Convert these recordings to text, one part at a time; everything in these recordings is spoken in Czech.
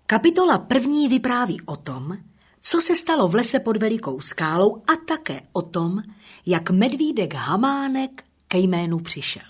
Kapitola 1. vypráví o tom, co se stalo v lese pod velikou skálou a také o tom, jak medvídek Hamánek ke jménu přišel.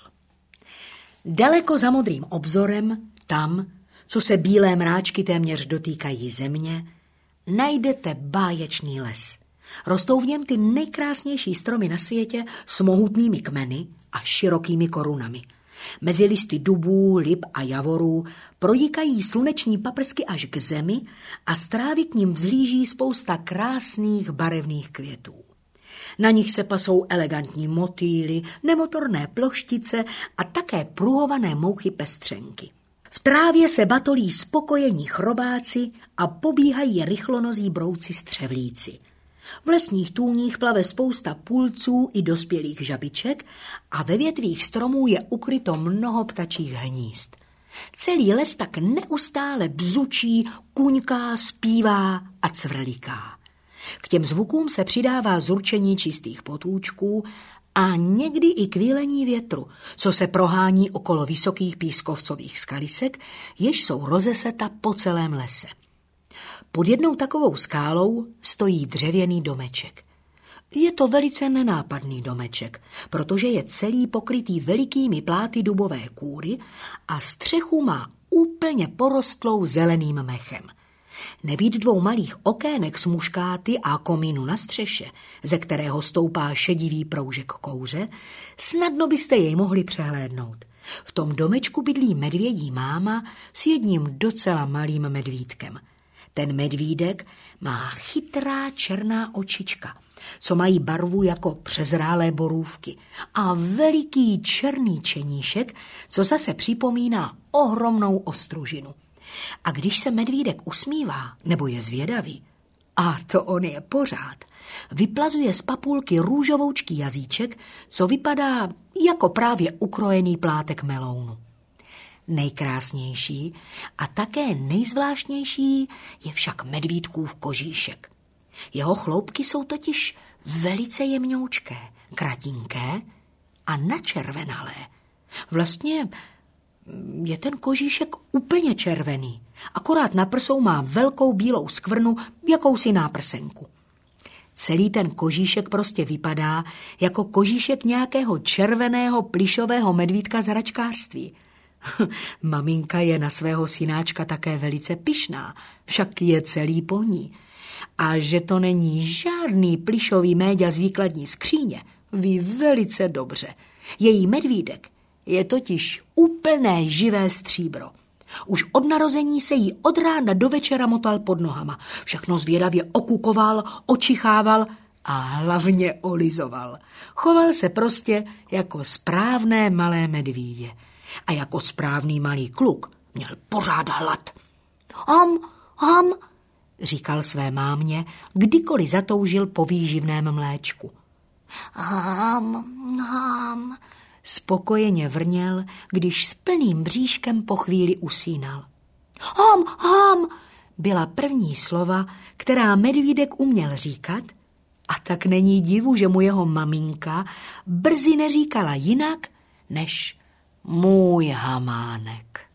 Daleko za modrým obzorem, tam, co se bílé mráčky téměř dotýkají země, najdete báječný les. Rostou v něm ty nejkrásnější stromy na světě s mohutnými kmeny a širokými korunami. Mezi listy dubů, lip a javorů pronikají sluneční paprsky až k zemi a z trávy k nim vzlíží spousta krásných barevných květů. Na nich se pasou elegantní motýly, nemotorné ploštice a také pruhované mouchy pestřenky. V trávě se batolí spokojení chrobáci a pobíhají rychlonozí brouci střevlíci. V lesních tůních plave spousta půlců i dospělých žabiček a ve větvích stromů je ukryto mnoho ptačích hnízd. Celý les tak neustále bzučí, kuňká, zpívá a cvrliká. K těm zvukům se přidává zurčení čistých potůčků a někdy i kvílení větru, co se prohání okolo vysokých pískovcových skalisek, jež jsou rozeseta po celém lese. Pod jednou takovou skálou stojí dřevěný domeček. Je to velice nenápadný domeček, protože je celý pokrytý velikými pláty dubové kůry a střechu má úplně porostlou zeleným mechem. Nebýt dvou malých okének s muškáty a komínu na střeše, ze kterého stoupá šedivý proužek kouře, snadno byste jej mohli přehlédnout. V tom domečku bydlí medvědí máma s jedním docela malým medvídkem. Ten medvídek má chytrá černá očička, co mají barvu jako přezrálé borůvky a veliký černý čeníšek, co zase připomíná ohromnou ostružinu. A když se medvídek usmívá nebo je zvědavý, a to on je pořád, vyplazuje z papulky růžovoučký jazyček, co vypadá jako právě ukrojený plátek melounu. Nejkrásnější a také nejzvláštnější je však medvídkův kožíšek. Jeho chloupky jsou totiž velice jemňoučké, kratinké a načervenalé. Vlastně je ten kožíšek úplně červený, akorát na prsou má velkou bílou skvrnu, jakousi náprsenku. Celý ten kožíšek prostě vypadá jako kožíšek nějakého červeného plišového medvídka z hračkářství. Maminka je na svého synáčka také velice pyšná, však je celý po ní. A že to není žádný plišový méďa z výkladní skříně, ví velice dobře. Její medvídek je totiž úplné živé stříbro. Už od narození se jí od rána do večera motal pod nohama. Všechno zvědavě okukoval, očichával a hlavně olizoval. Choval se prostě jako správné malé medvídě. A jako správný malý kluk měl pořád hlad. Ham, říkal své mámě, kdykoliv zatoužil po výživném mléčku. Ham, spokojeně vrněl, když s plným bříškem po chvíli usínal. Ham, byla první slova, která medvídek uměl říkat, a tak není divu, že mu jeho maminka brzy neříkala jinak, než můj Hamánek.